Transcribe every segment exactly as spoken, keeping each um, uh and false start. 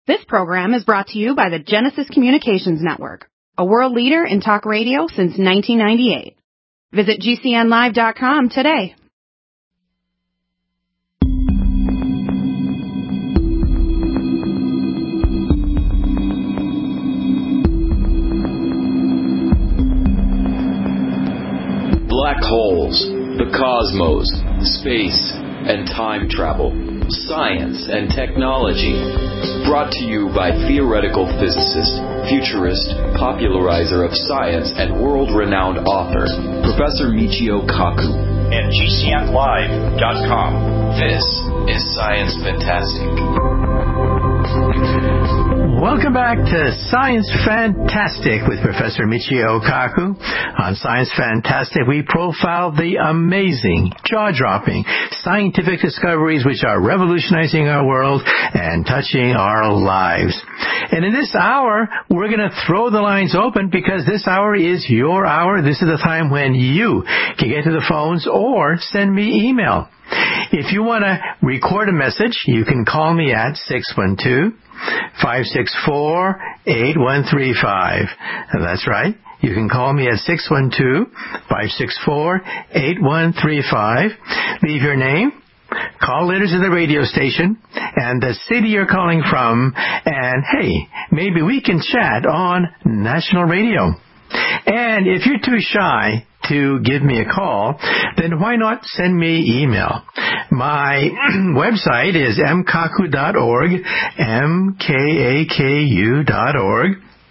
This program is brought to you by the Genesis Communications Network, a world leader in talk radio since nineteen ninety-eight. Visit G C N live dot com today. Black holes, the cosmos, space, and time travel, science and technology. Brought to you by theoretical physicist, futurist, popularizer of science, and world-renowned author, Professor Michio Kaku. And G C N live dot com. This is Science Fantastic. Welcome back to Science Fantastic with Professor Michio Kaku. On Science Fantastic, we profile the amazing, jaw-dropping scientific discoveries which are revolutionizing our world and touching our lives. And in this hour, we're going to throw the lines open because this hour is your hour. This is the time when you can get to the phones or send me email. If you want to record a message, you can call me at six one two, five six four, eight one three five. That's right. You can call me at six one two, five six four, eight one three five. Leave your name, call letters to the radio station, and the city you're calling from, and hey, maybe we can chat on national radio. And if you're too shy to give me a call, then why not send me email? My website is m kaku dot org, M K A K U dot org.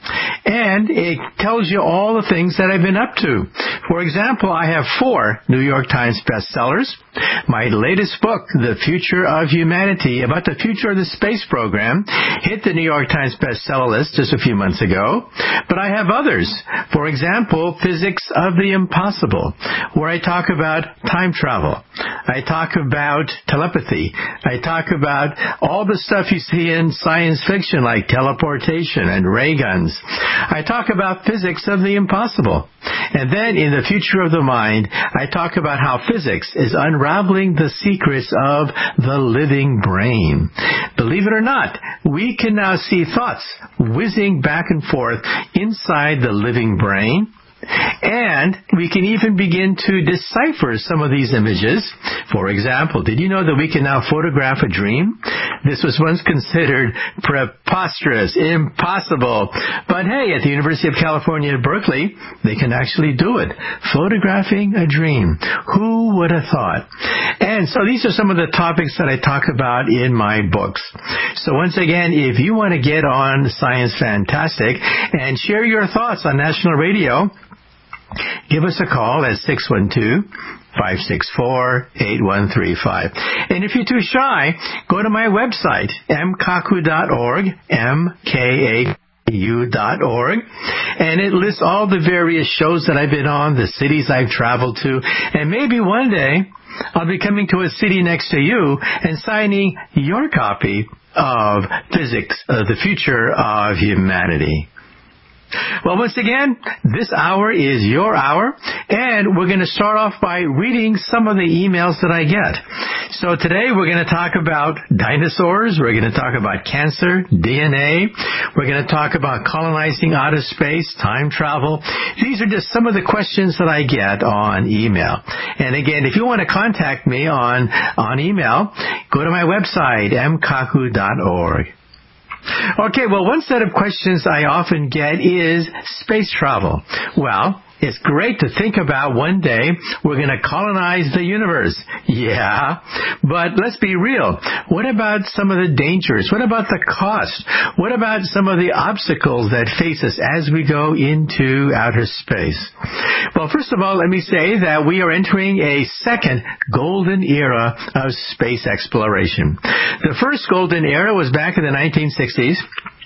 And it tells you all the things that I've been up to. For example, I have four New York Times bestsellers. My latest book, The Future of Humanity, about the future of the space program, hit the New York Times bestseller list just a few months ago. But I have others. For example, Physics of the Impossible, where I talk about time travel. I talk about telepathy. I talk about all the stuff you see in science fiction like teleportation and ray guns. I talk about physics of the impossible. And then in The Future of the Mind, I talk about how physics is unraveling the secrets of the living brain. Believe it or not, we can now see thoughts whizzing back and forth inside the living brain. And we can even begin to decipher some of these images. For example, did you know that we can now photograph a dream? This was once considered preposterous, impossible. But hey, at the University of California at Berkeley, they can actually do it. Photographing a dream. Who would have thought? And so these are some of the topics that I talk about in my books. So once again, if you want to get on Science Fantastic and share your thoughts on national radio, give us a call at six one two, five six four, eight one three five. And if you're too shy, go to my website, m kaku dot org, M K A U dot org, and it lists all the various shows that I've been on, the cities I've traveled to, and maybe one day I'll be coming to a city next to you and signing your copy of Physics of the Future of Humanity. Well, once again, this hour is your hour, and we're going to start off by reading some of the emails that I get. So today we're going to talk about dinosaurs, we're going to talk about cancer, D N A, we're going to talk about colonizing outer space, time travel. These are just some of the questions that I get on email. And again, if you want to contact me on, on email, go to my website, m kaku dot org. Okay, well, one set of questions I often get is space travel. Well, it's great to think about one day we're going to colonize the universe. Yeah, but let's be real. What about some of the dangers? What about the cost? What about some of the obstacles that face us as we go into outer space? Well, first of all, let me say that we are entering a second golden era of space exploration. The first golden era was back in the nineteen sixties.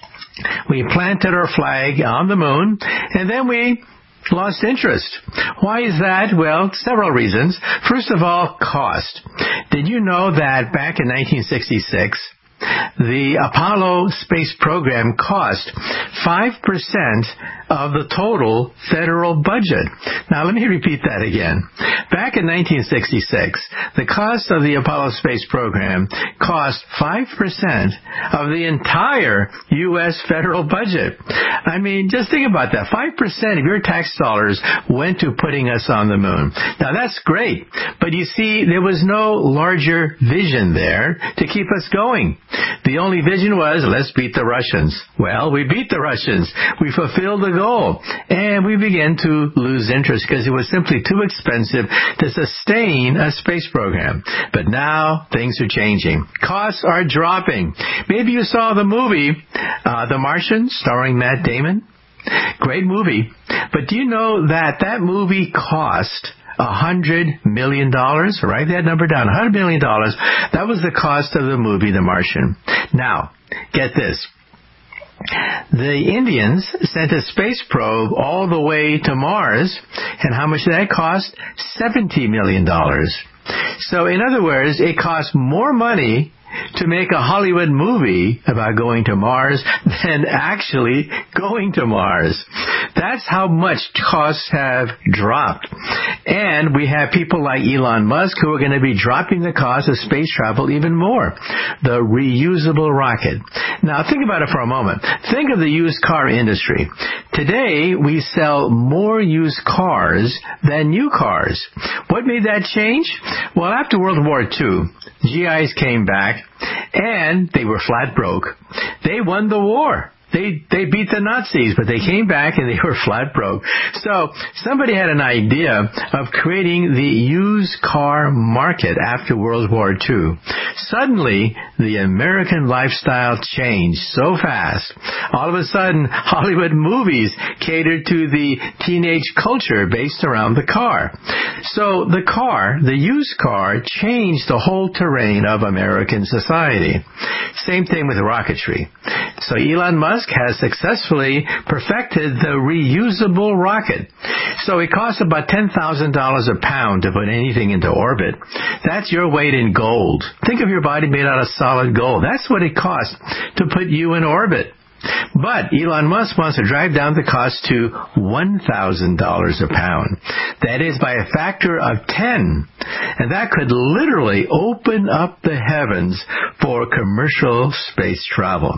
We planted our flag on the moon, and then we lost interest. Why is that? Well, several reasons. First of all, cost. Did you know that back in nineteen sixty-six, the Apollo space program cost five percent of the total federal budget. Now, let me repeat that again. Back in nineteen sixty-six, the cost of the Apollo space program cost five percent of the entire U S federal budget. I mean, just think about that. five percent of your tax dollars went to putting us on the moon. Now, that's great, but you see, there was no larger vision there to keep us going. The only vision was, let's beat the Russians. Well, we beat the Russians. We fulfilled the goal, and we began to lose interest because it was simply too expensive to sustain a space program. But now, things are changing. Costs are dropping. Maybe you saw the movie, uh, The Martian, starring Matt Damon. Great movie. But do you know that that movie cost a hundred million dollars? Write that number down. A hundred million dollars. That was the cost of the movie The Martian. Now, get this. The Indians sent a space probe all the way to Mars, and how much did that cost? seventy million dollars. So, in other words, it cost more money to make a Hollywood movie about going to Mars than actually going to Mars. That's how much costs have dropped. And we have people like Elon Musk who are going to be dropping the cost of space travel even more. The reusable rocket. Now, think about it for a moment. Think of the used car industry. Today, we sell more used cars than new cars. What made that change? Well, after World War Two, G Is came back, and they were flat broke. They won the war. They they beat the Nazis, but they came back and they were flat broke. So somebody had an idea of creating the used car market after World War Two. Suddenly, the American lifestyle changed so fast. All of a sudden, Hollywood movies catered to the teenage culture based around the car. So the car, the used car, changed the whole terrain of American society. Same thing with rocketry. So Elon Musk has successfully perfected the reusable rocket. So it costs about ten thousand dollars a pound to put anything into orbit. That's your weight in gold. Think of your body made out of solid gold. That's what it costs to put you in orbit. But Elon Musk wants to drive down the cost to one thousand dollars a pound. That is by a factor of ten. And that could literally open up the heavens for commercial space travel.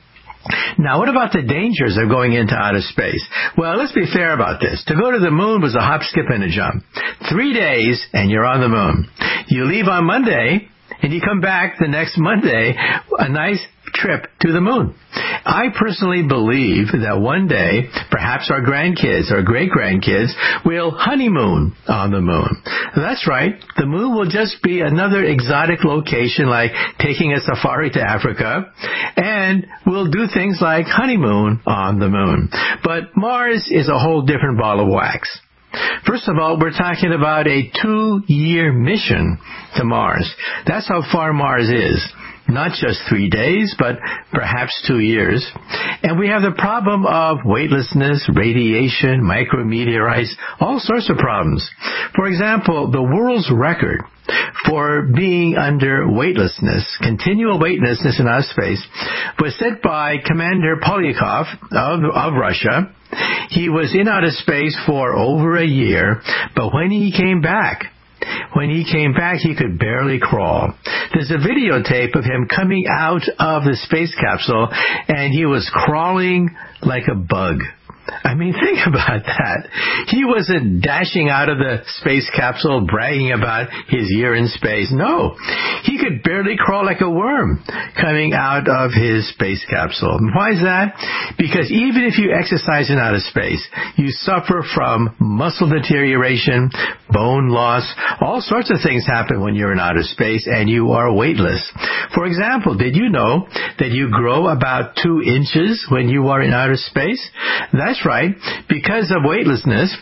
Now, what about the dangers of going into outer space? Well, let's be fair about this. To go to the moon was a hop, skip, and a jump. Three days, and you're on the moon. You leave on Monday, and you come back the next Monday, a nice trip to the moon. I personally believe that one day, perhaps our grandkids or great-grandkids will honeymoon on the moon. That's right. The moon will just be another exotic location like taking a safari to Africa, and we'll do things like honeymoon on the moon. But Mars is a whole different ball of wax. First of all, we're talking about a two-year mission to Mars. That's how far Mars is. Not just three days, but perhaps two years. And we have the problem of weightlessness, radiation, micrometeorites, all sorts of problems. For example, the world's record for being under weightlessness, continual weightlessness in outer space, was set by Commander Polyakov of, of Russia. He was in outer space for over a year, but when he came back, When he came back, he could barely crawl. There's a videotape of him coming out of the space capsule, and he was crawling like a bug. I mean, think about that. He wasn't dashing out of the space capsule bragging about his year in space. No, he could barely crawl like a worm coming out of his space capsule. Why is that? Because even if you exercise in outer space, you suffer from muscle deterioration, bone loss. All sorts of things happen when you're in outer space and you are weightless. For example, did you know that you grow about two inches when you are in outer space? That's right. Because of weightlessness,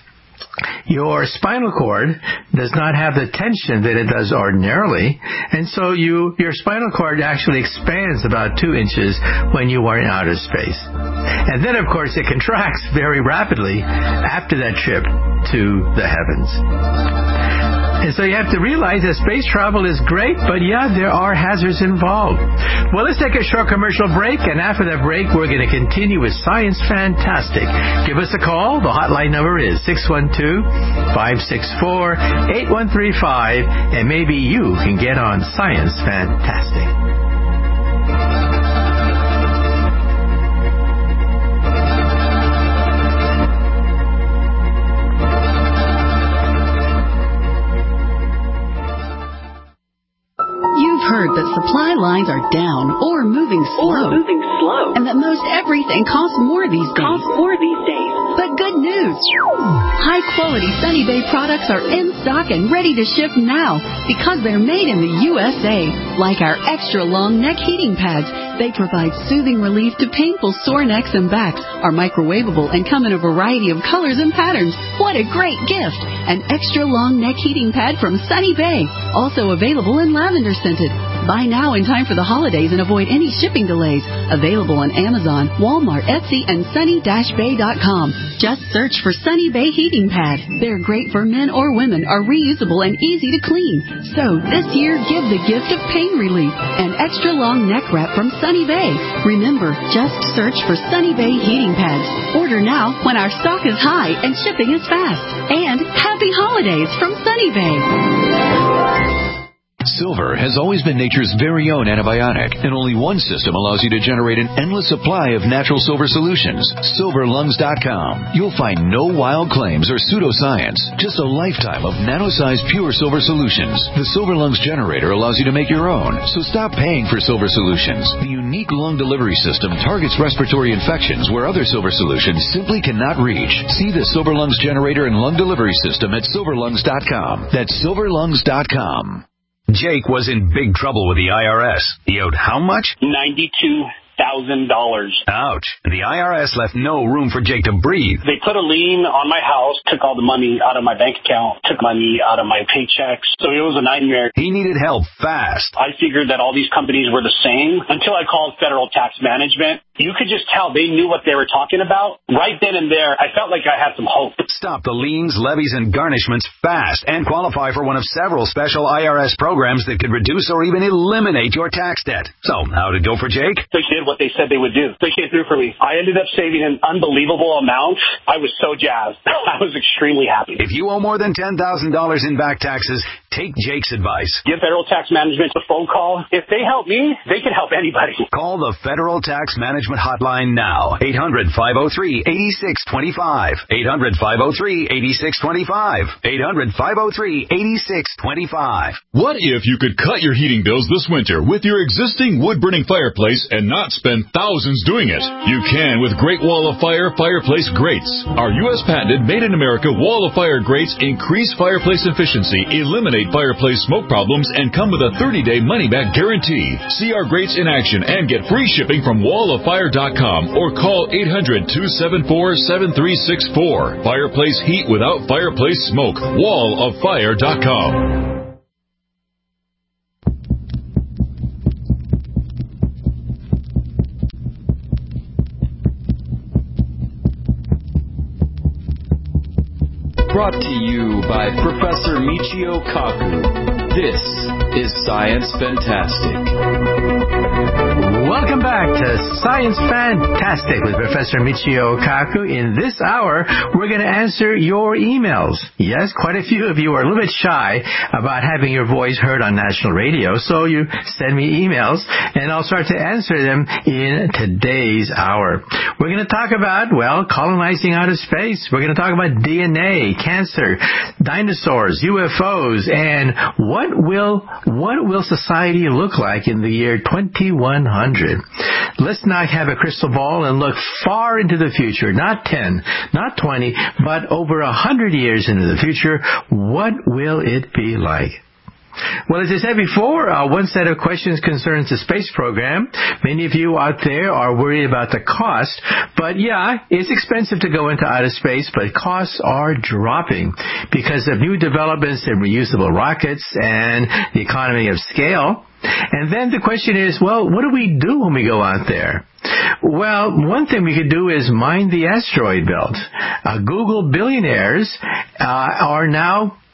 your spinal cord does not have the tension that it does ordinarily, and so you your spinal cord actually expands about two inches when you are in outer space. And then, of course, it contracts very rapidly after that trip to the heavens. And so you have to realize that space travel is great, but yeah, there are hazards involved. Well, let's take a short commercial break, and after that break, we're going to continue with Science Fantastic. Give us a call. The hotline number is six one two, five six four, eight one three five, and maybe you can get on Science Fantastic. You've heard that supply lines are down or moving slow, or moving slow, and that most everything costs more these days. Costs more these days. But good news! High-quality Sunny Bay products are in stock and ready to ship now because they're made in the U S A. Like our extra-long neck heating pads, they provide soothing relief to painful sore necks and backs, are microwavable, and come in a variety of colors and patterns. What a great gift! An extra-long neck heating pad from Sunny Bay, also available in lavender scented. Buy now in time for the holidays and avoid any shipping delays. Available on Amazon, Walmart, Etsy, and sunny dash bay dot com. Just search for Sunny Bay Heating Pad. They're great for men or women, are reusable and easy to clean. So this year, give the gift of pain relief. An extra long neck wrap from Sunny Bay. Remember, just search for Sunny Bay Heating Pads. Order now when our stock is high and shipping is fast. And happy holidays from Sunny Bay. Silver has always been nature's very own antibiotic, and only one system allows you to generate an endless supply of natural silver solutions. silver lungs dot com. You'll find no wild claims or pseudoscience, just a lifetime of nano-sized pure silver solutions. The Silver Lungs generator allows you to make your own, so stop paying for silver solutions. The unique lung delivery system targets respiratory infections where other silver solutions simply cannot reach. See the Silver Lungs generator and lung delivery system at silver lungs dot com. That's silver lungs dot com. Jake was in big trouble with the I R S. He owed how much? ninety-two thousand dollars. Ouch. The I R S left no room for Jake to breathe. They put a lien on my house, took all the money out of my bank account, took money out of my paychecks. So it was a nightmare. He needed help fast. I figured that all these companies were the same until I called Federal Tax Management. You could just tell they knew what they were talking about. Right then and there, I felt like I had some hope. Stop the liens, levies, and garnishments fast and qualify for one of several special I R S programs that could reduce or even eliminate your tax debt. So, how'd it go for Jake? They did what they said they would do. They came through for me. I ended up saving an unbelievable amount. I was so jazzed. I was extremely happy. If you owe more than ten thousand dollars in back taxes, take Jake's advice. Give Federal Tax Management a phone call. If they help me, they can help anybody. Call the Federal Tax Management Hotline now. eight hundred, five oh three, eight six two five. eight hundred, five oh three, eight six two five. eight hundred, five oh three, eight six two five. What if you could cut your heating bills this winter with your existing wood-burning fireplace and not spend thousands doing it? You can with Great Wall of Fire fireplace grates. Our U S patented made-in-America Wall of Fire grates increase fireplace efficiency, eliminate fireplace smoke problems, and come with a thirty-day money-back guarantee. See our grates in action and get free shipping from wall of fire dot com or call eight hundred, two seven four, seven three six four. Fireplace heat without fireplace smoke. wall of fire dot com. Brought to you by Professor Michio Kaku. This is Science Fantastic. Welcome back to Science Fantastic with Professor Michio Kaku. In this hour, we're going to answer your emails. Yes, quite a few of you are a little bit shy about having your voice heard on national radio, so you send me emails, and I'll start to answer them in today's hour. We're going to talk about, well, colonizing outer space. We're going to talk about D N A, cancer, dinosaurs, U F Os, and what will what will society look like in the year twenty-one hundred? Let's not have a crystal ball and look far into the future, not ten, not twenty, but over a hundred years into the future. What will it be like? Well, as I said before, uh, one set of questions concerns the space program. Many of you out there are worried about the cost, but yeah, it's expensive to go into outer space, but costs are dropping because of new developments in reusable rockets and the economy of scale. And then the question is, well, what do we do when we go out there? Well, one thing we could do is mine the asteroid belt. Uh, Google billionaires uh, are now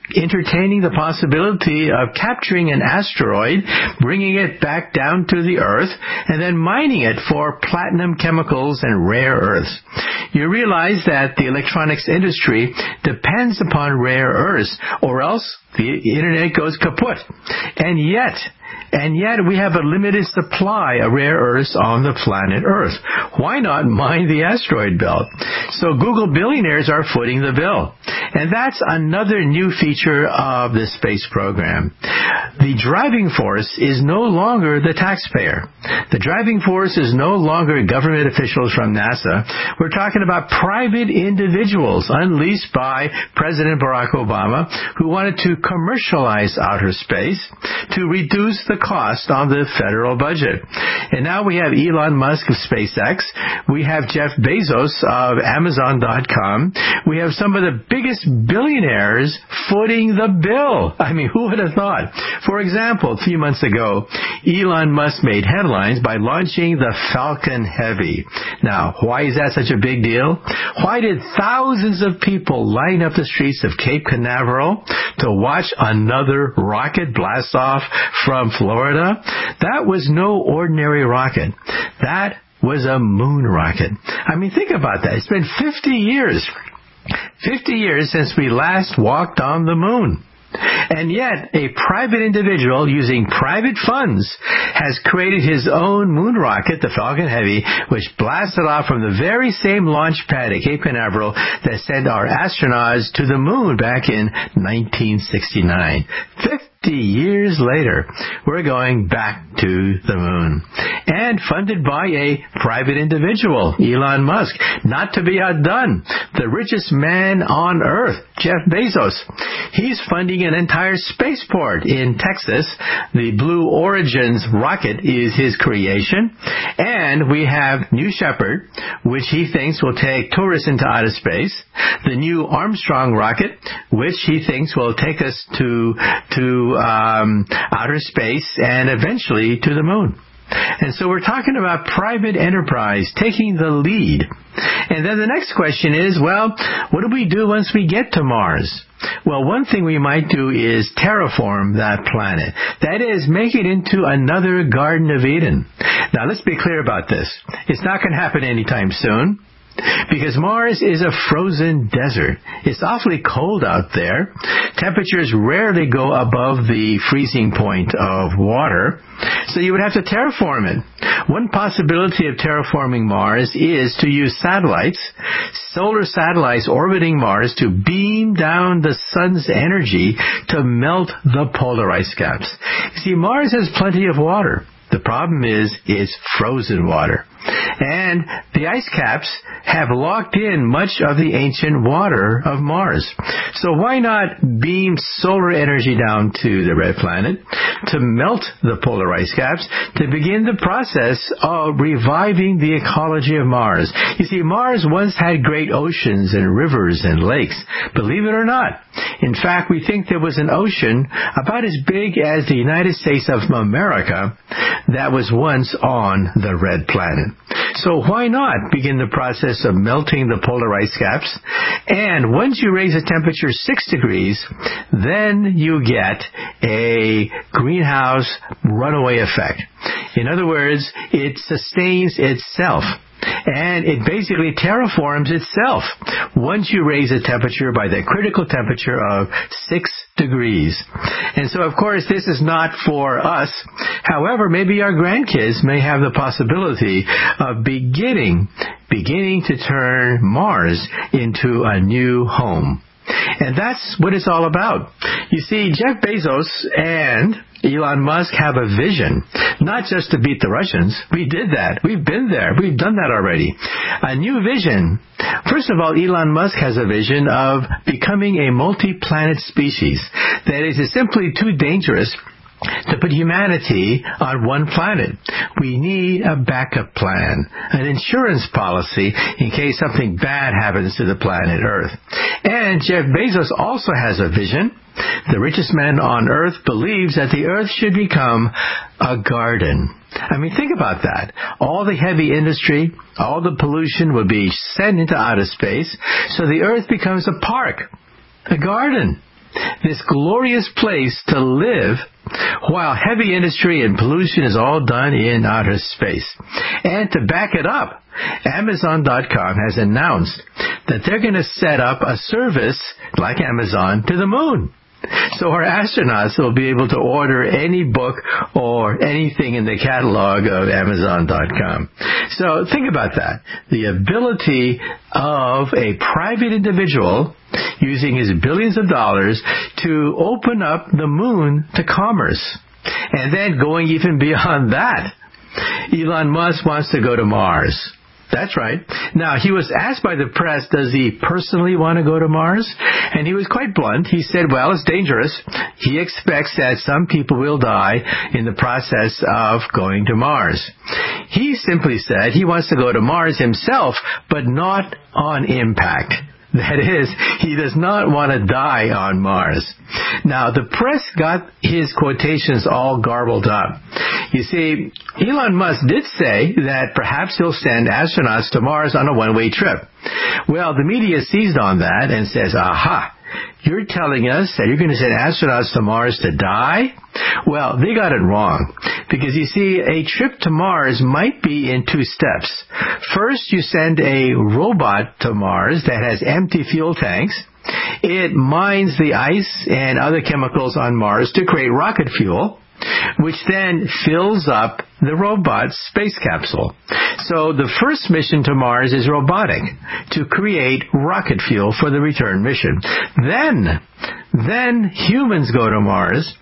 entertaining the possibility of capturing an asteroid, bringing it back down to the Earth, and then mining it for platinum chemicals and rare earths. You realize that the electronics industry depends upon rare earths, or else the internet goes kaput. And yet, And yet we have a limited supply of rare earths on the planet Earth. Why not mine the asteroid belt? So Google billionaires are footing the bill. And that's another new feature of the space program. The driving force is no longer the taxpayer. The driving force is no longer government officials from NASA. We're talking about private individuals unleashed by President Barack Obama, who wanted to commercialize outer space to reduce the cost on the federal budget. And now we have Elon Musk of SpaceX. We have Jeff Bezos of Amazon dot com. We have some of the biggest billionaires footing the bill. I mean, who would have thought? For example, a few months ago, Elon Musk made headlines by launching the Falcon Heavy. Now, why is that such a big deal? Why did thousands of people line up the streets of Cape Canaveral to watch another rocket blast off from Florida? That was no ordinary rocket. That was a moon rocket. I mean, think about that. It's been fifty years. fifty years since we last walked on the moon. And yet, a private individual using private funds has created his own moon rocket, the Falcon Heavy, which blasted off from the very same launch pad at Cape Canaveral that sent our astronauts to the moon back in nineteen sixty-nine. Fifty years later, we're going back to the moon. And funded by a private individual, Elon Musk. Not to be outdone, the richest man on Earth, Jeff Bezos. He's funding an entire spaceport in Texas. The Blue Origins rocket is his creation. And we have New Shepard, which he thinks will take tourists into outer space. The new Armstrong rocket, which he thinks will take us to to um, outer space and eventually to the moon. And so we're talking about private enterprise taking the lead. And then the next question is, well, what do we do once we get to Mars? Well, one thing we might do is terraform that planet. That is, make it into another Garden of Eden. Now, let's be clear about this. It's not going to happen anytime soon, because Mars is a frozen desert. It's awfully cold out there. Temperatures rarely go above the freezing point of water, so you would have to terraform it. One possibility of terraforming Mars is to use satellites, solar satellites orbiting Mars, to beam down the sun's energy to melt the polar ice caps. See, Mars has plenty of water. The problem is, it's frozen water. And the ice caps have locked in much of the ancient water of Mars. So why not beam solar energy down to the red planet to melt the polar ice caps to begin the process of reviving the ecology of Mars? You see, Mars once had great oceans and rivers and lakes. Believe it or not. In fact, we think there was an ocean about as big as the United States of America that was once on the red planet. So why not begin the process of melting the polar ice caps? And once you raise the temperature six degrees, then you get a greenhouse runaway effect. In other words, it sustains itself. And it basically terraforms itself once you raise the temperature by the critical temperature of six degrees. And so, of course, this is not for us. However, maybe our grandkids may have the possibility of beginning, beginning to turn Mars into a new home. And that's what it's all about. You see, Jeff Bezos and Elon Musk have a vision, not just to beat the Russians. We did that. We've been there. We've done that already. A new vision. First of all, Elon Musk has a vision of becoming a multi-planet species. That is, it's simply too dangerous to put humanity on one planet. We need a backup plan, an insurance policy in case something bad happens to the planet Earth. And Jeff Bezos also has a vision. The richest man on Earth believes that the Earth should become a garden. I mean, think about that. All the heavy industry, all the pollution would be sent into outer space, so the Earth becomes a park, a garden. this glorious place to live while heavy industry and pollution is all done in outer space. And to back it up, Amazon dot com has announced that they're going to set up a service like Amazon to the moon. So our astronauts will be able to order any book or anything in the catalog of Amazon dot com. So think about that. The ability of a private individual using his billions of dollars to open up the moon to commerce. And then going even beyond that, Elon Musk wants to go to Mars. That's right. Now, he was asked by the press, does he personally want to go to Mars? And he was quite blunt. He said, well, it's dangerous. He expects that some people will die in the process of going to Mars. He simply said he wants to go to Mars himself, but not on impact. That is, he does not want to die on Mars. Now, the press got his quotations all garbled up. You see, Elon Musk did say that perhaps he'll send astronauts to Mars on a one-way trip. Well, the media seized on that and says, aha, you're telling us that you're going to send astronauts to Mars to die? Well, they got it wrong. Because, you see, a trip to Mars might be in two steps. First, you send a robot to Mars that has empty fuel tanks. It mines the ice and other chemicals on Mars to create rocket fuel, which then fills up the robot's space capsule. So the first mission to Mars is robotic, to create rocket fuel for the return mission. Then, then humans go to Mars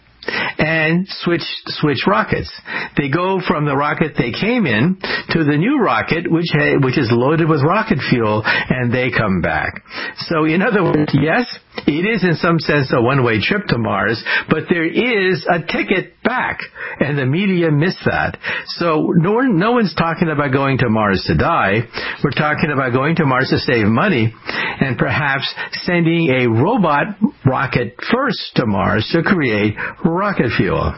and switch switch rockets. They go from the rocket they came in to the new rocket, which ha- which is loaded with rocket fuel, and they come back. So in other words, yes, it is in some sense a one-way trip to Mars, but there is a ticket back, and the media missed that. So no, one, no one's talking about going to Mars to die. We're talking about going to Mars to save money and perhaps sending a robot rocket first to Mars to create rocket fuel.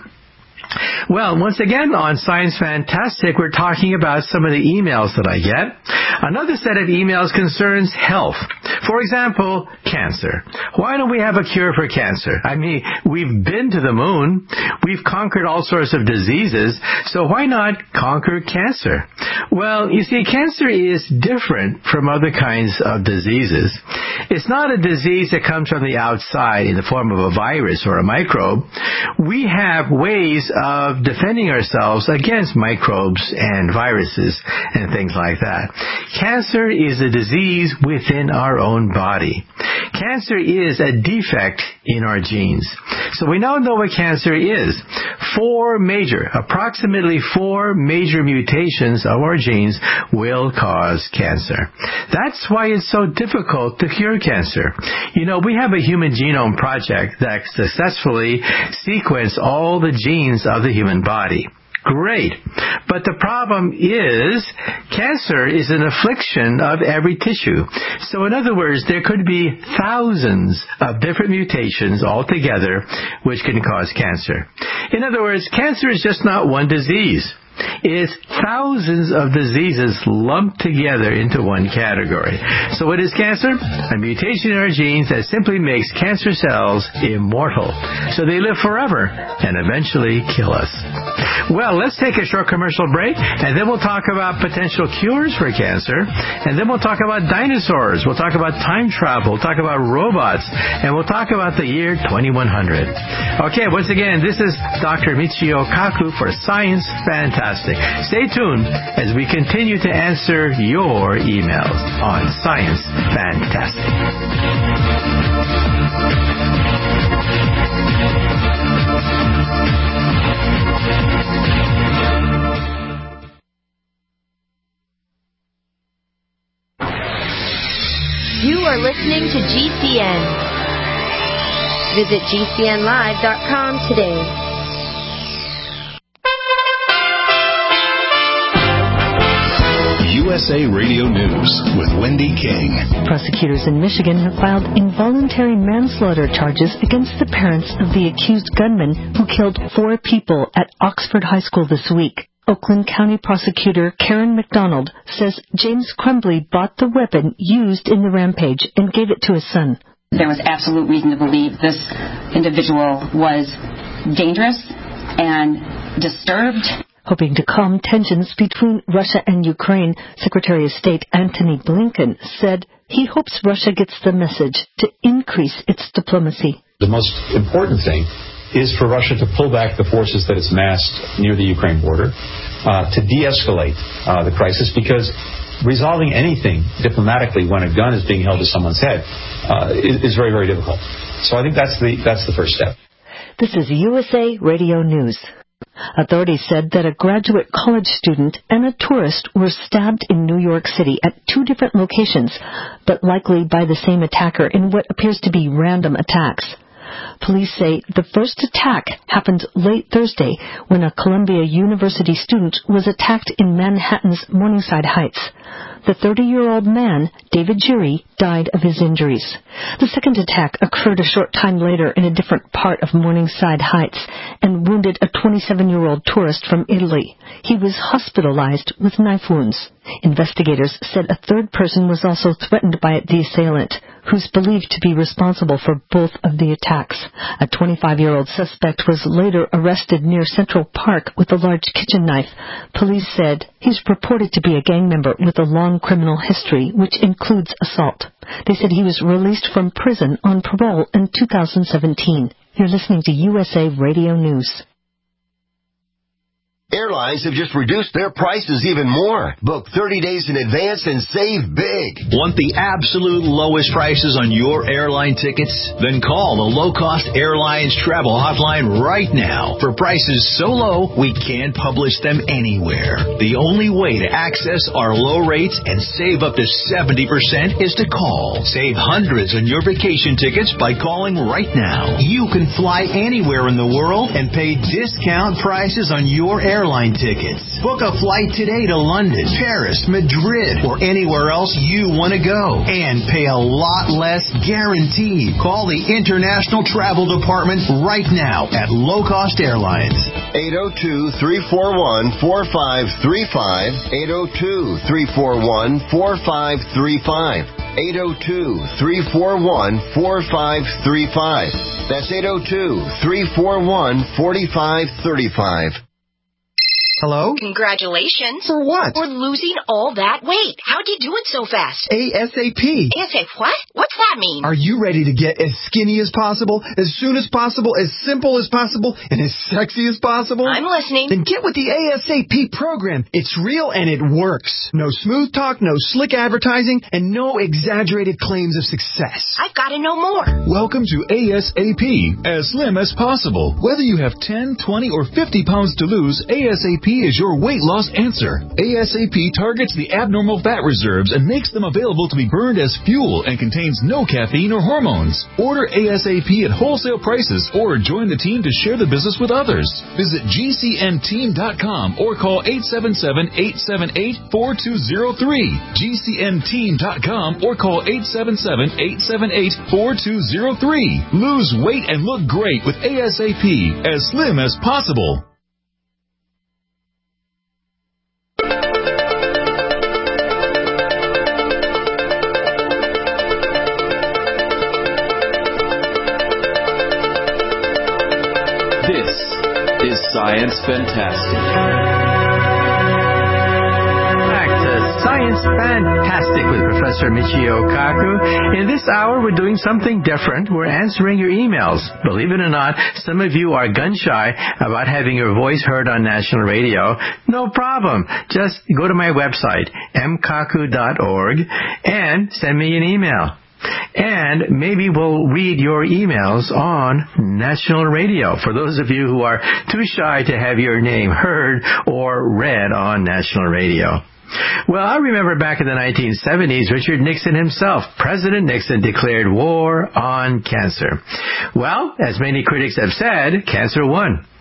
Well, once again, on Science Fantastic, we're talking about some of the emails that I get. Another set of emails concerns health. For example, cancer. Why don't we have a cure for cancer? I mean, we've been to the moon. We've conquered all sorts of diseases. So why not conquer cancer? Well, you see, cancer is different from other kinds of diseases. It's not a disease that comes from the outside in the form of a virus or a microbe. We have ways of defending ourselves against microbes and viruses and things like that. Cancer is a disease within our own body. Cancer is a defect in our genes. So we now know what cancer is. Four major, approximately four major mutations of our genes will cause cancer. That's why it's so difficult to cure cancer. You know, we have a human genome project that successfully sequenced all the genes of the human body. Great. But the problem is cancer is an affliction of every tissue. So in other words, there could be thousands of different mutations altogether which can cause cancer. In other words, cancer is just not one disease. It's thousands of diseases lumped together into one category. So what is cancer? A mutation in our genes that simply makes cancer cells immortal. So they live forever and eventually kill us. Well, let's take a short commercial break, and then we'll talk about potential cures for cancer, and then we'll talk about dinosaurs, we'll talk about time travel, we'll talk about robots, and we'll talk about the year twenty-one hundred. Okay, once again, this is Doctor Michio Kaku for Science Fantastic. Stay tuned as we continue to answer your emails on Science Fantastic. You are listening to G C N. Visit G C N live dot com today. U S A Radio News with Wendy King. Prosecutors in Michigan have filed involuntary manslaughter charges against the parents of the accused gunman who killed four people at Oxford High School this week. Oakland County Prosecutor Karen McDonald says James Crumbley bought the weapon used in the rampage and gave it to his son. There was absolute reason to believe this individual was dangerous and disturbed. Hoping to calm tensions between Russia and Ukraine, Secretary of State Antony Blinken said he hopes Russia gets the message to increase its diplomacy. The most important thing is for Russia to pull back the forces that it's massed near the Ukraine border, uh, to de-escalate uh, the crisis, because resolving anything diplomatically when a gun is being held to someone's head uh, is, is very, very difficult. So I think that's the that's the first step. This is U S A Radio News. Authorities said that a graduate college student and a tourist were stabbed in New York City at two different locations, but likely by the same attacker in what appears to be random attacks. Police say the first attack happened late Thursday when a Columbia University student was attacked in Manhattan's Morningside Heights. The thirty-year-old man, David Jury, died of his injuries. The second attack occurred a short time later in a different part of Morningside Heights and wounded a twenty-seven-year-old tourist from Italy. He was hospitalized with knife wounds. Investigators said a third person was also threatened by the assailant, who's believed to be responsible for both of the attacks. A twenty-five-year-old suspect was later arrested near Central Park with a large kitchen knife. Police said he's reported to be a gang member with a long criminal history, which includes assault. They said he was released from prison on parole in two thousand seventeen. You're listening to U S A Radio News. Airlines have just reduced their prices even more. Book thirty days in advance and save big. Want the absolute lowest prices on your airline tickets? Then call the Low Cost Airlines Travel Hotline right now. For prices so low, we can't publish them anywhere. The only way to access our low rates and save up to seventy percent is to call. Save hundreds on your vacation tickets by calling right now. You can fly anywhere in the world and pay discount prices on your airline Airline tickets. Book a flight today to London, Paris, Madrid, or anywhere else you want to go, and pay a lot less guaranteed. Call the International Travel Department right now at Low Cost Airlines. eight oh two, three four one, four five three five. eight oh two, three four one, four five three five. eight oh two, three four one, four five three five. That's eight oh two, three four one, four five three five. Hello? Congratulations. For what? For losing all that weight. How'd you do it so fast? ASAP. ASAP what? What's that mean? Are you ready to get as skinny as possible, as soon as possible, as simple as possible, and as sexy as possible? I'm listening. Then get with the ASAP program. It's real and it works. No smooth talk, no slick advertising, and no exaggerated claims of success. I've got to know more. Welcome to ASAP, as slim as possible. Whether you have ten, twenty, or fifty pounds to lose, ASAP is your weight loss answer. ASAP targets the abnormal fat reserves and makes them available to be burned as fuel and contains no caffeine or hormones. Order ASAP at wholesale prices or join the team to share the business with others. Visit G C N team dot com or call eight seven seven, eight seven eight, four two zero three. G C N team dot com or call eight seven seven, eight seven eight, four two zero three. Lose weight and look great with ASAP, as slim as possible. This is Science Fantastic. Back to Science Fantastic with Professor Michio Kaku. In this hour, we're doing something different. We're answering your emails. Believe it or not, some of you are gun-shy about having your voice heard on national radio. No problem. Just go to my website, m kaku dot org, and send me an email. And maybe we'll read your emails on national radio for those of you who are too shy to have your name heard or read on national radio. Well, I remember back in the nineteen seventies, Richard Nixon himself, President Nixon, declared war on cancer. Well, as many critics have said, cancer won.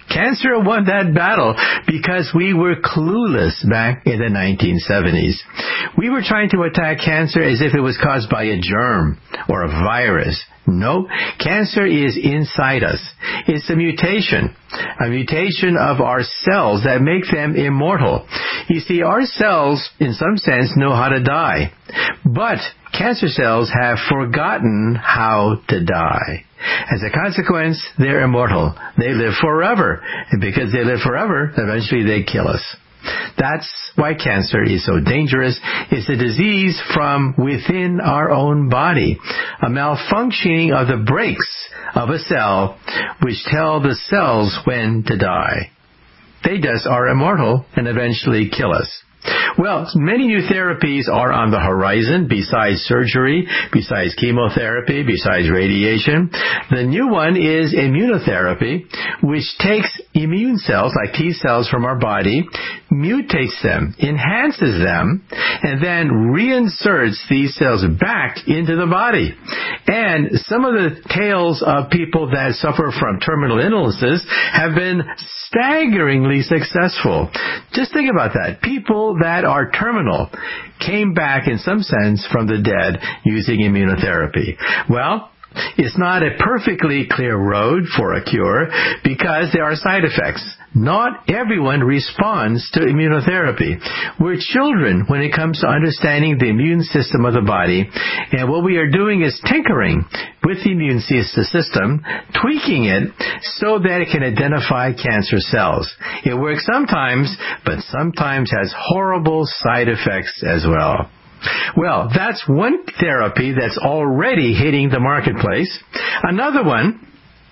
Cancer won that battle because we were clueless back in the nineteen seventies. We were trying to attack cancer as if it was caused by a germ or a virus. No, cancer is inside us. It's a mutation, a mutation of our cells that make them immortal. You see, our cells, in some sense, know how to die. But cancer cells have forgotten how to die. As a consequence, they're immortal. They live forever. And because they live forever, eventually they kill us. That's why cancer is so dangerous. It's a disease from within our own body, a malfunctioning of the brakes of a cell which tell the cells when to die. They just are immortal and eventually kill us. Well, many new therapies are on the horizon besides surgery, besides chemotherapy, besides radiation. The new one is immunotherapy, which takes immune cells, like T cells from our body, mutates them, enhances them, and then reinserts these cells back into the body. And some of the tales of people that suffer from terminal illnesses have been staggeringly successful. Just think about that. People that are terminal came back in some sense from the dead using immunotherapy. Well, it's not a perfectly clear road for a cure because there are side effects. Not everyone responds to immunotherapy. We're children when it comes to understanding the immune system of the body, and what we are doing is tinkering with the immune system, tweaking it so that it can identify cancer cells. It works sometimes, but sometimes has horrible side effects as well. Well, that's one therapy that's already hitting the marketplace. Another one,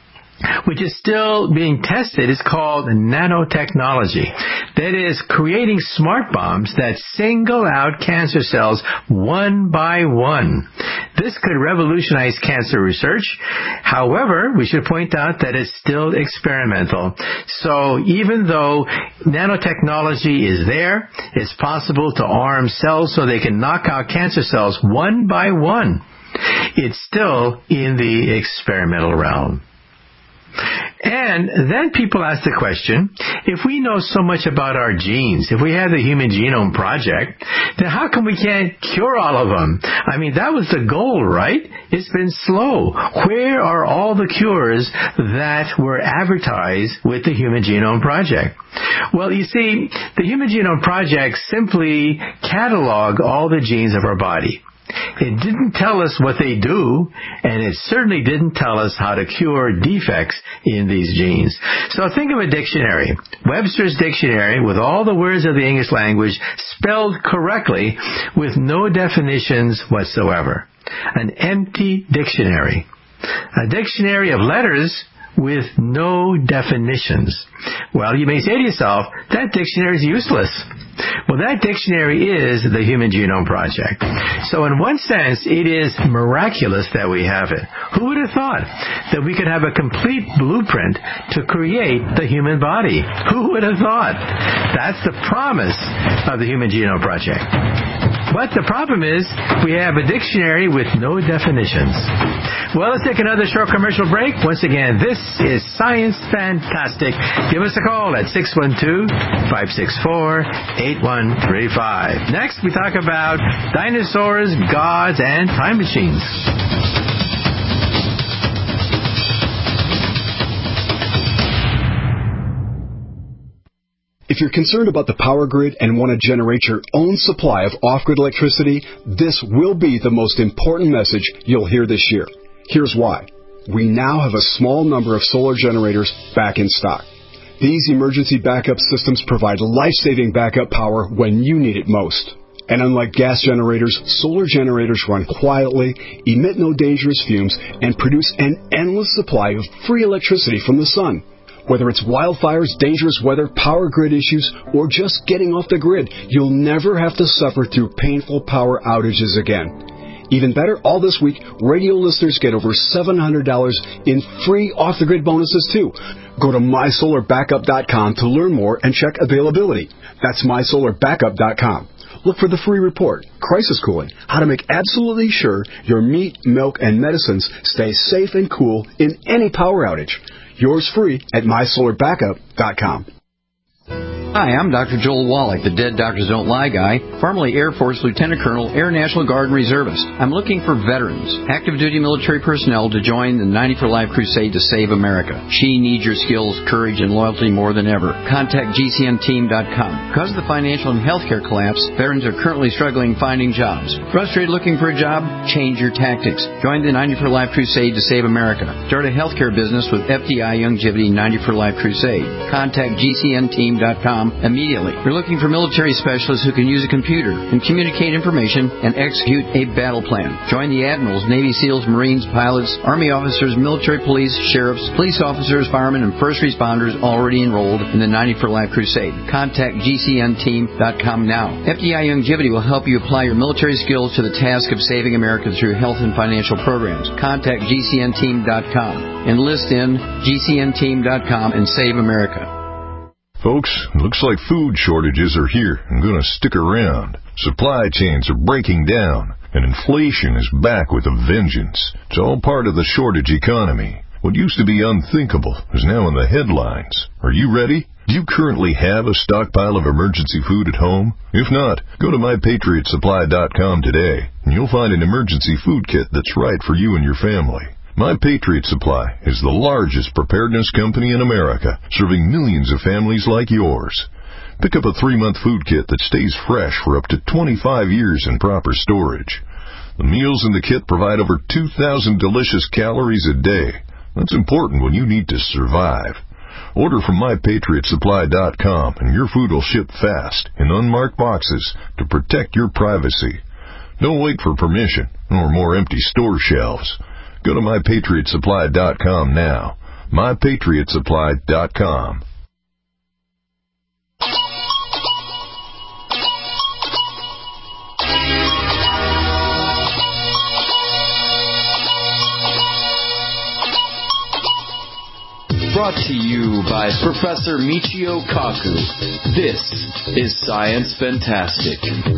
which is still being tested, is called nanotechnology. That is, creating smart bombs that single out cancer cells one by one. This could revolutionize cancer research. However, we should point out that it's still experimental. So even though nanotechnology is there, it's possible to arm cells so they can knock out cancer cells one by one. It's still in the experimental realm. And then people ask the question, if we know so much about our genes, if we have the Human Genome Project, then how come we can't cure all of them? I mean, that was the goal, right? It's been slow. Where are all the cures that were advertised with the Human Genome Project? Well, you see, the Human Genome Project simply cataloged all the genes of our body. It didn't tell us what they do, and it certainly didn't tell us how to cure defects in these genes. So think of a dictionary, Webster's Dictionary, with all the words of the English language spelled correctly with no definitions whatsoever. An empty dictionary. A dictionary of letters with no definitions. Well, you may say to yourself, that dictionary is useless. Well, that dictionary is the Human Genome Project. So in one sense, it is miraculous that we have it. Who would have thought that we could have a complete blueprint to create the human body? Who would have thought? That's the promise of the Human Genome Project. But the problem is, we have a dictionary with no definitions. Well, let's take another short commercial break. Once again, this is Science Fantastic. Give us a call at six one two, five six four, eight one three five. Next, we talk about dinosaurs, gods, and time machines. If you're concerned about the power grid and want to generate your own supply of off-grid electricity, this will be the most important message you'll hear this year. Here's why. We now have a small number of solar generators back in stock. These emergency backup systems provide life-saving backup power when you need it most. And unlike gas generators, solar generators run quietly, emit no dangerous fumes, and produce an endless supply of free electricity from the sun. Whether it's wildfires, dangerous weather, power grid issues, or just getting off the grid, you'll never have to suffer through painful power outages again. Even better, all this week, radio listeners get over seven hundred dollars in free off-the-grid bonuses, too. Go to my solar backup dot com to learn more and check availability. That's my solar backup dot com. Look for the free report, Crisis Cooling, how to make absolutely sure your meat, milk, and medicines stay safe and cool in any power outage. Yours free at my solar backup dot com. Hi, I'm Doctor Joel Wallach, the Dead Doctors Don't Lie guy, formerly Air Force Lieutenant Colonel, Air National Guard and Reservist. I'm looking for veterans, active duty military personnel to join the ninety for Life crusade to save America. She needs your skills, courage, and loyalty more than ever. Contact G C N team dot com. Because of the financial and healthcare collapse, veterans are currently struggling finding jobs. Frustrated looking for a job? Change your tactics. Join the ninety for Life crusade to save America. Start a healthcare business with F D I Youngevity ninety for Life crusade. Contact G C N team dot com immediately. We're looking for military specialists who can use a computer and communicate information and execute a battle plan. Join the admirals, Navy SEALs, Marines, pilots, Army officers, military police, sheriffs, police officers, firemen, and first responders already enrolled in the ninety for Life crusade. Contact G C N team dot com now. F D I Youngevity will help you apply your military skills to the task of saving America through health and financial programs. Contact G C N team dot com. Enlist in G C N team dot com and save America. Folks, looks like food shortages are here and going to stick around. Supply chains are breaking down, and inflation is back with a vengeance. It's all part of the shortage economy. What used to be unthinkable is now in the headlines. Are you ready? Do you currently have a stockpile of emergency food at home? If not, go to my patriot supply dot com today, and you'll find an emergency food kit that's right for you and your family. My Patriot Supply is the largest preparedness company in America, serving millions of families like yours. Pick up a three-month food kit that stays fresh for up to twenty-five years in proper storage. The meals in the kit provide over two thousand delicious calories a day. That's important when you need to survive. Order from my patriot supply dot com and your food will ship fast in unmarked boxes to protect your privacy. Don't wait for permission or more empty store shelves. Go to my patriot supply dot com now. my patriot supply dot com. Brought to you by Professor Michio Kaku. This is Science Fantastic.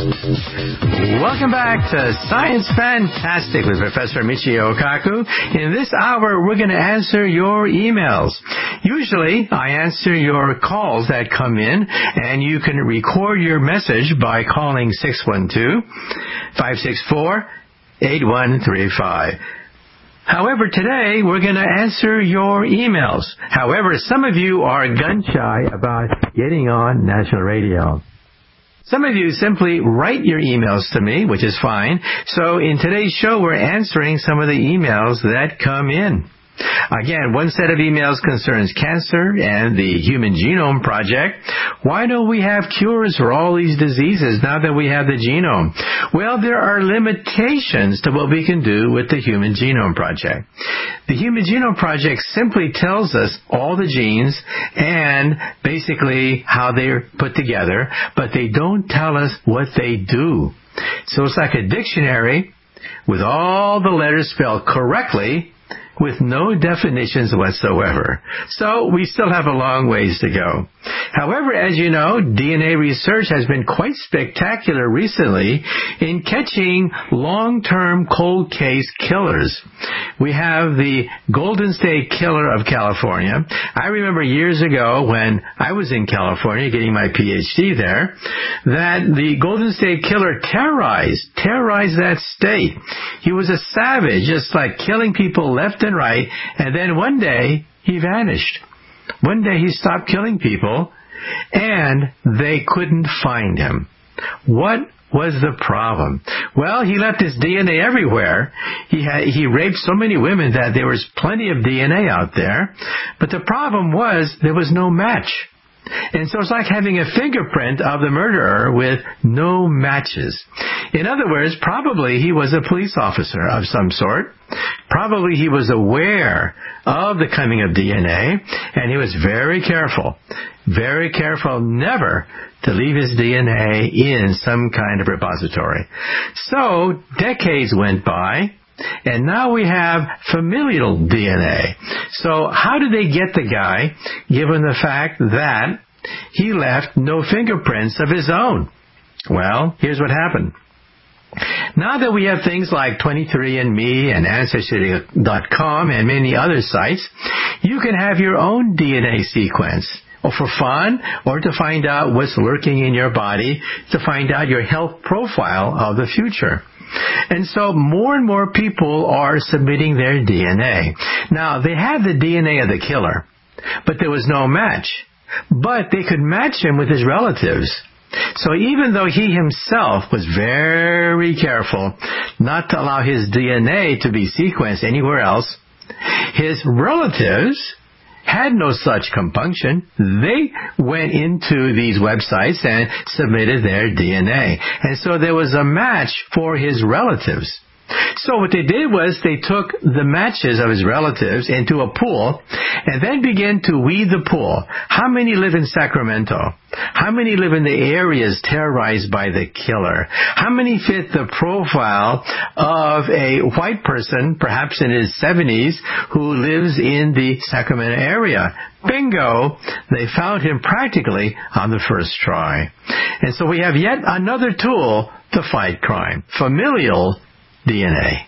Welcome back to Science Fantastic with Professor Michio Kaku. In this hour, we're going to answer your emails. Usually, I answer your calls that come in, and you can record your message by calling six one two, five six four, eight one three five. However, today we're going to answer your emails. However, some of you are gun-shy about getting on national radio. Some of you simply write your emails to me, which is fine. So in today's show, we're answering some of the emails that come in. Again, one set of emails concerns cancer and the Human Genome Project. Why don't we have cures for all these diseases now that we have the genome? Well, there are limitations to what we can do with the Human Genome Project. The Human Genome Project simply tells us all the genes and basically how they're put together, but they don't tell us what they do. So it's like a dictionary with all the letters spelled correctly, with no definitions whatsoever. So we still have a long ways to go. However, as you know, D N A research has been quite spectacular recently in catching long-term cold case killers. We have the Golden State Killer of California. I remember years ago when I was in California getting my P H D there, that the Golden State Killer terrorized, terrorized that state. He was a savage, just like killing people left and right, and then one day he vanished. One day he stopped killing people, and they couldn't find him. What was the problem? Well, he left his D N A everywhere. He had, he raped so many women that there was plenty of D N A out there, but the problem was there was no match. And so it's like having a fingerprint of the murderer with no matches. In other words, probably he was a police officer of some sort. Probably he was aware of the coming of D N A, and he was very careful, very careful never to leave his D N A in some kind of repository. So decades went by, and now we have familial D N A. So how did they get the guy, given the fact that he left no fingerprints of his own? Well, here's what happened. Now that we have things like twenty-three and me and Ancestry dot com and many other sites, you can have your own D N A sequence, or for fun, or to find out what's lurking in your body, to find out your health profile of the future. And so more and more people are submitting their D N A. Now, they had the D N A of the killer, but there was no match. But they could match him with his relatives. So even though he himself was very careful not to allow his D N A to be sequenced anywhere else, his relatives had no such compunction. They went into these websites and submitted their D N A. And so there was a match for his relatives. So what they did was they took the matches of his relatives into a pool and then began to weed the pool. How many live in Sacramento? How many live in the areas terrorized by the killer? How many fit the profile of a white person, perhaps in his seventies, who lives in the Sacramento area? Bingo! They found him practically on the first try. And so we have yet another tool to fight crime: familial D N A.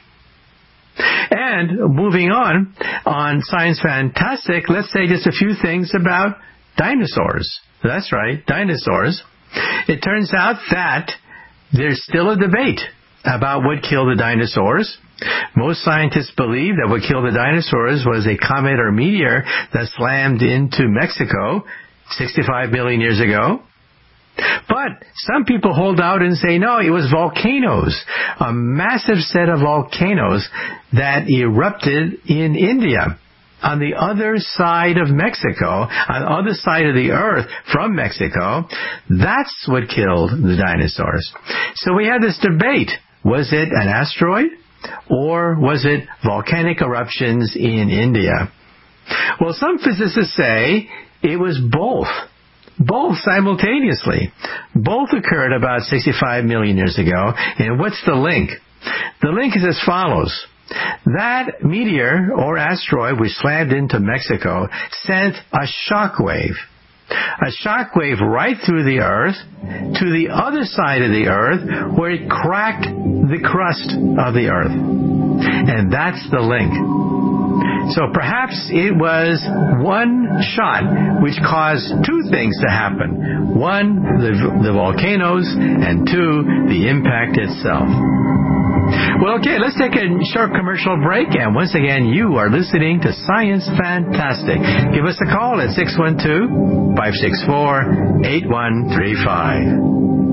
And moving on, on Science Fantastic, let's say just a few things about dinosaurs. That's right, dinosaurs. It turns out that there's still a debate about what killed the dinosaurs. Most scientists believe that what killed the dinosaurs was a comet or meteor that slammed into Mexico sixty-five million years ago. But some people hold out and say, no, it was volcanoes, a massive set of volcanoes that erupted in India, on the other side of Mexico, on the other side of the earth from Mexico. That's what killed the dinosaurs. So we had this debate. Was it an asteroid or was it volcanic eruptions in India? Well, some physicists say it was both. Both simultaneously. Both occurred about sixty-five million years ago. And what's the link? The link is as follows. That meteor or asteroid which slammed into Mexico sent a shock wave. A shock wave right through the earth to the other side of the earth where it cracked the crust of the earth. And that's the link. So perhaps it was one shot which caused two things to happen. One, the, the volcanoes, and two, the impact itself. Well, okay, let's take a short commercial break, and once again, you are listening to Science Fantastic. Give us a call at six one two, five six four, eight one three five.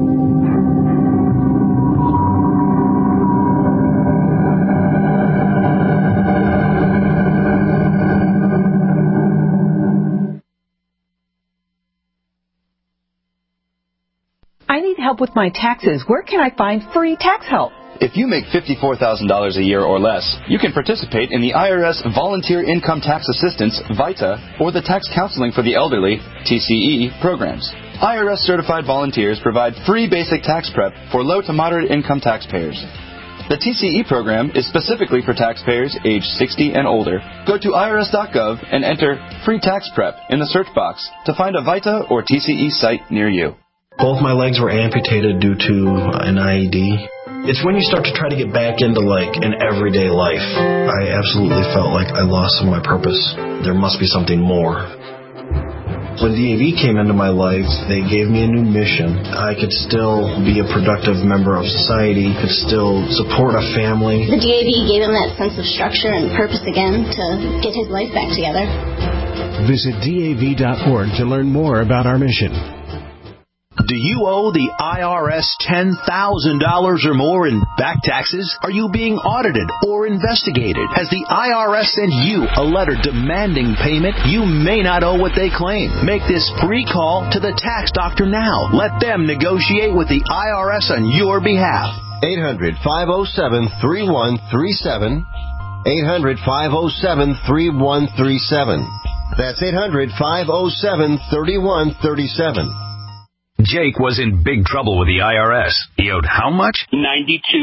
I need help with my taxes. Where can I find free tax help? If you make fifty-four thousand dollars a year or less, you can participate in the I R S Volunteer Income Tax Assistance, VITA, or the Tax Counseling for the Elderly, T C E, programs. I R S-certified volunteers provide free basic tax prep for low to moderate income taxpayers. The T C E program is specifically for taxpayers age sixty and older. Go to I R S dot gov and enter Free Tax Prep in the search box to find a VITA or T C E site near you. Both my legs were amputated due to an I E D. It's when you start to try to get back into, like, an everyday life. I absolutely felt like I lost some of my purpose. There must be something more. When D A V came into my life, they gave me a new mission. I could still be a productive member of society, could still support a family. The D A V gave him that sense of structure and purpose again to get his life back together. Visit D A V dot org to learn more about our mission. Do you owe the I R S ten thousand dollars or more in back taxes? Are you being audited or investigated? Has the I R S sent you a letter demanding payment? You may not owe what they claim. Make this free call to the tax doctor now. Let them negotiate with the I R S on your behalf. eight hundred, five oh seven, three one three seven. eight hundred, five oh seven, three one three seven. That's eight hundred, five oh seven, three one three seven. Jake was in big trouble with the I R S. He owed how much? ninety-two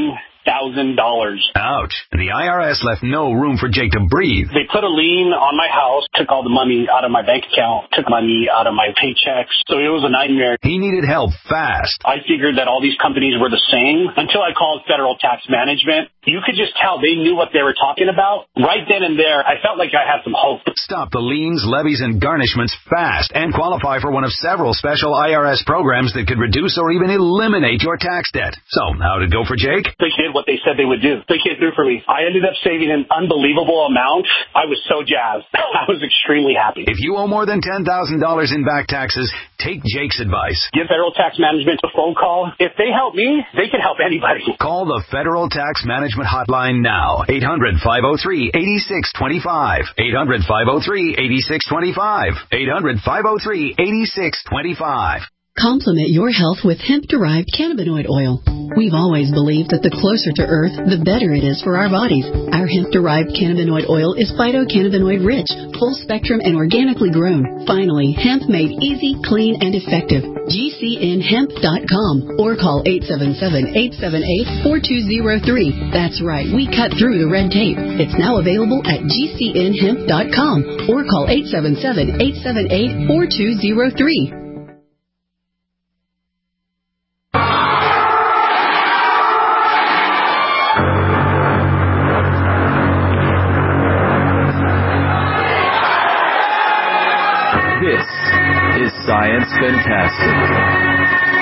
thousand dollars. Ouch. The I R S left no room for Jake to breathe. They put a lien on my house, took all the money out of my bank account, took money out of my paychecks. So it was a nightmare. He needed help fast. I figured that all these companies were the same until I called Federal Tax Management. You could just tell they knew what they were talking about. Right then and there, I felt like I had some hope. Stop the liens, levies, and garnishments fast and qualify for one of several special I R S programs that could reduce or even eliminate your tax debt. So, how'd it go for Jake? They did what they said they would do. They came through for me. I ended up saving an unbelievable amount. I was so jazzed. I was extremely happy. If you owe more than ten thousand dollars in back taxes, take Jake's advice. Give Federal Tax Management a phone call. If they help me, they can help anybody. Call the Federal Tax Management Hotline now. eight hundred, five oh three, eight six two five. eight hundred, five oh three, eight six two five. eight hundred, five oh three, eight six two five. Complement your health with hemp-derived cannabinoid oil. We've always believed that the closer to Earth, the better it is for our bodies. Our hemp-derived cannabinoid oil is phytocannabinoid-rich, full-spectrum, and organically grown. Finally, hemp made easy, clean, and effective. G C N hemp dot com or call eight seven seven, eight seven eight, four two zero three. That's right, we cut through the red tape. It's now available at G C N hemp dot com or call eight seven seven, eight seven eight, four two zero three. This is Science Fantastic.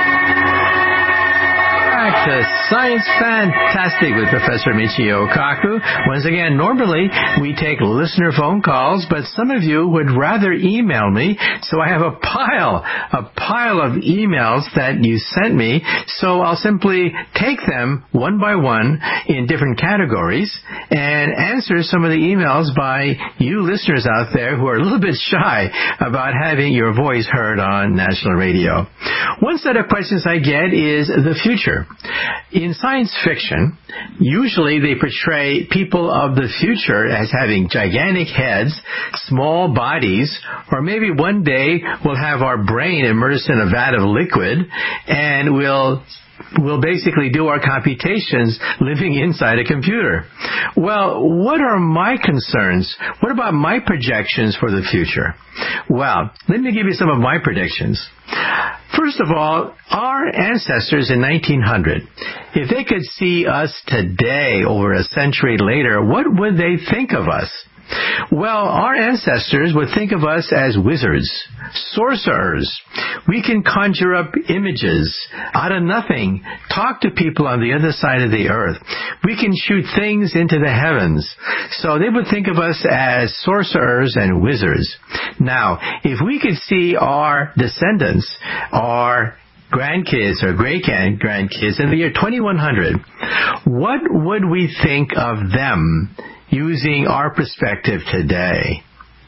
Back to Science Fantastic with Professor Michio Kaku. Once again, normally we take listener phone calls, but some of you would rather email me, so I have a pile, a pile of emails that you sent me, so I'll simply take them one by one in different categories and answer some of the emails by you listeners out there who are a little bit shy about having your voice heard on national radio. One set of questions I get is the future. In science fiction, usually they portray people of the future as having gigantic heads, small bodies, or maybe one day we'll have our brain immersed in a vat of liquid and we'll We'll basically do our computations living inside a computer. Well, what are my concerns? What about my projections for the future? Well, let me give you some of my predictions. First of all, our ancestors in nineteen hundred, if they could see us today over a century later, what would they think of us? Well, our ancestors would think of us as wizards, sorcerers. We can conjure up images out of nothing, talk to people on the other side of the earth. We can shoot things into the heavens. So they would think of us as sorcerers and wizards. Now, if we could see our descendants, our grandkids or great-grandkids in the year twenty-one hundred, what would we think of them using our perspective today?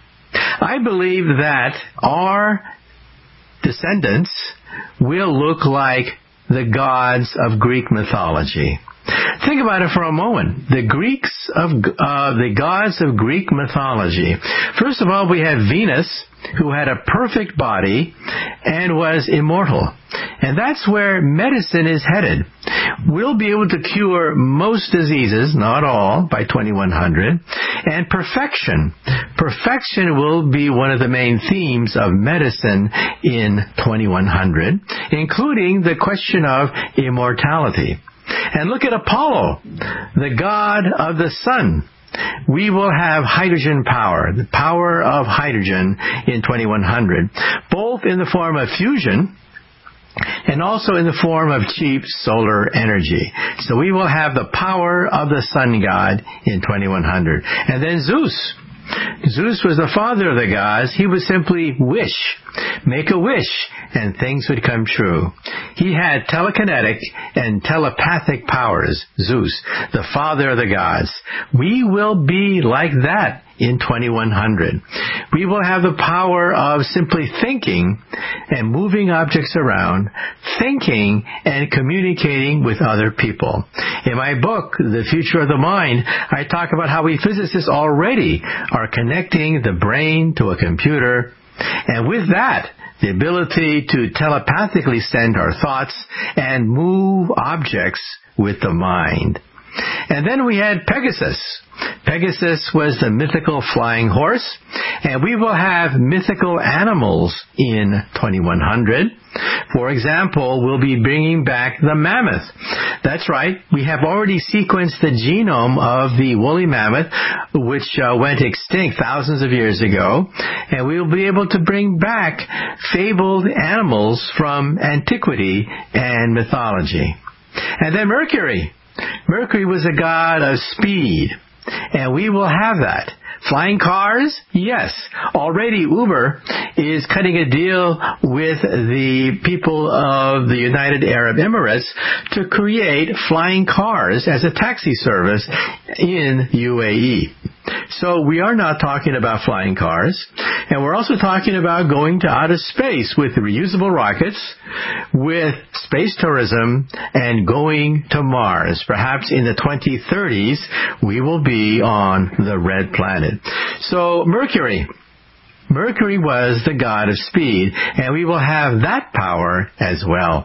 I believe that our descendants will look like the gods of Greek mythology. Think about it for a moment. The Greeks of uh, the gods of Greek mythology. First of all, we have Venus, who had a perfect body and was immortal. And that's where medicine is headed. We'll be able to cure most diseases, not all, by twenty-one hundred. And perfection. Perfection will be one of the main themes of medicine in twenty-one hundred, including the question of immortality. And look at Apollo, the god of the sun. We will have hydrogen power, the power of hydrogen in twenty-one hundred, both in the form of fusion and also in the form of cheap solar energy. So we will have the power of the sun god in twenty-one hundred. And then Zeus. Zeus was the father of the gods. He would simply wish, make a wish, and things would come true. He had telekinetic and telepathic powers, Zeus, the father of the gods. We will be like that in twenty-one hundred. We will have the power of simply thinking and moving objects around, thinking and communicating with other people. In my book, The Future of the Mind, I talk about how we physicists already are connecting the brain to a computer, and with that, the ability to telepathically send our thoughts and move objects with the mind. And then we had Pegasus. Pegasus was the mythical flying horse, and we will have mythical animals in twenty-one hundred. For example, we'll be bringing back the mammoth. That's right, we have already sequenced the genome of the woolly mammoth, which uh, went extinct thousands of years ago, and we'll be able to bring back fabled animals from antiquity and mythology. And then Mercury. Mercury was a god of speed, and we will have that. Flying cars? Yes. Already Uber is cutting a deal with the people of the United Arab Emirates to create flying cars as a taxi service in U A E. So we are not talking about flying cars, and we're also talking about going to outer space with reusable rockets, with space tourism, and going to Mars. Perhaps in the twenty thirties, we will be on the red planet. So Mercury. Mercury was the god of speed, and we will have that power as well.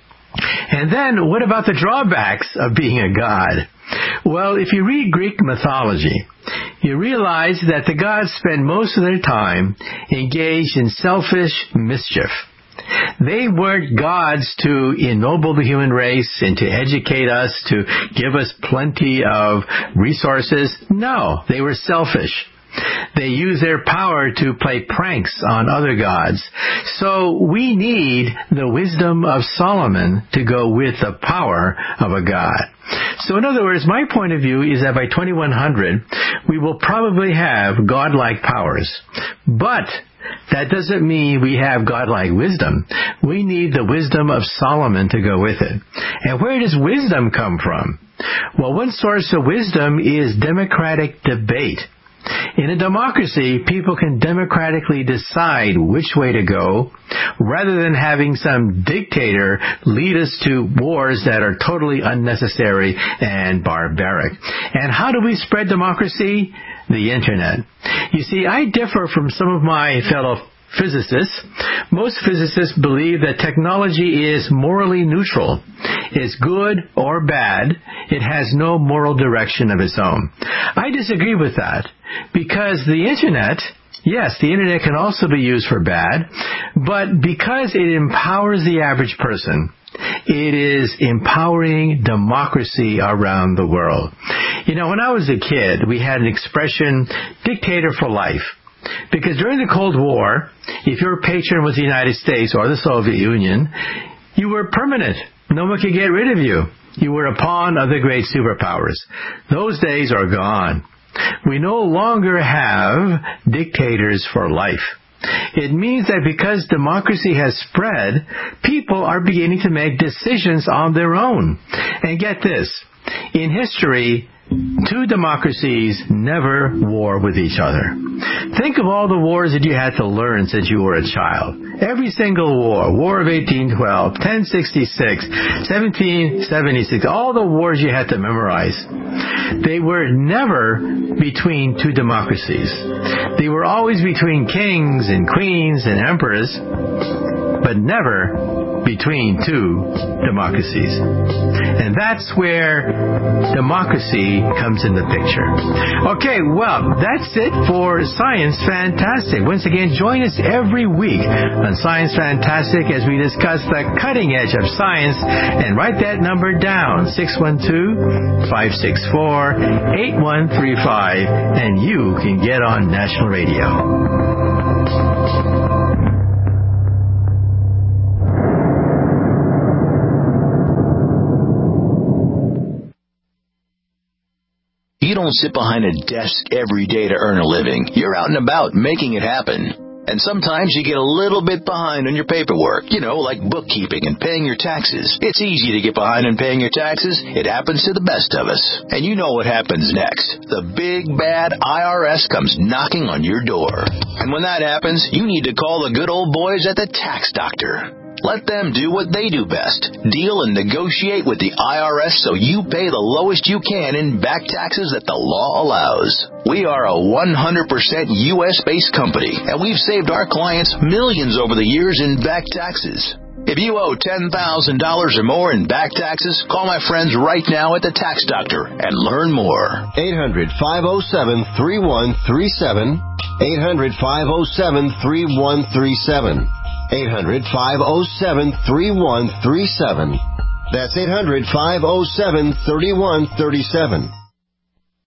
And then, what about the drawbacks of being a god? Well, if you read Greek mythology, you realize that the gods spend most of their time engaged in selfish mischief. They weren't gods to ennoble the human race and to educate us, to give us plenty of resources. No, they were selfish. They use their power to play pranks on other gods. So we need the wisdom of Solomon to go with the power of a god. So in other words, my point of view is that by twenty-one hundred, we will probably have godlike powers. But that doesn't mean we have godlike wisdom. We need the wisdom of Solomon to go with it. And where does wisdom come from? Well, one source of wisdom is democratic debate. In a democracy, people can democratically decide which way to go, rather than having some dictator lead us to wars that are totally unnecessary and barbaric. And how do we spread democracy? The Internet. You see, I differ from some of my fellow physicists. Most physicists believe that technology is morally neutral. It's good or bad. It has no moral direction of its own. I disagree with that, because the Internet, yes, the Internet can also be used for bad, but because it empowers the average person, it is empowering democracy around the world. You know, when I was a kid, we had an expression, dictator for life. Because during the Cold War, if your patron was the United States or the Soviet Union, you were permanent. No one could get rid of you. You were a pawn of the great superpowers. Those days are gone. We no longer have dictators for life. It means that because democracy has spread, people are beginning to make decisions on their own. And get this, in history, two democracies never war with each other. Think of all the wars that you had to learn since you were a child. Every single war, War of eighteen twelve, ten sixty-six, seventeen seventy-six, all the wars you had to memorize. They were never between two democracies. They were always between kings and queens and emperors, but never between two democracies. And that's where democracy comes in the picture. Okay, well, that's it for Science Fantastic. Once again, join us every week on Science Fantastic as we discuss the cutting edge of science, and write that number down, six one two, five six four, eight one three five, and you can get on national radio. You don't sit behind a desk every day to earn a living. You're out and about making it happen. And sometimes you get a little bit behind on your paperwork, you know, like bookkeeping and paying your taxes. It's easy to get behind on paying your taxes. It happens to the best of us. And you know what happens next. The big, bad I R S comes knocking on your door. And when that happens, you need to call the good old boys at the Tax Doctor. Let them do what they do best. Deal and negotiate with the I R S so you pay the lowest you can in back taxes that the law allows. We are a one hundred percent U S based company, and we've saved our clients millions over the years in back taxes. If you owe ten thousand dollars or more in back taxes, call my friends right now at the Tax Doctor and learn more. eight hundred, five oh seven, three one three seven. eight hundred, five oh seven, three one three seven. eight hundred, five oh seven, three one three seven. That's eight hundred, five oh seven, three one three seven.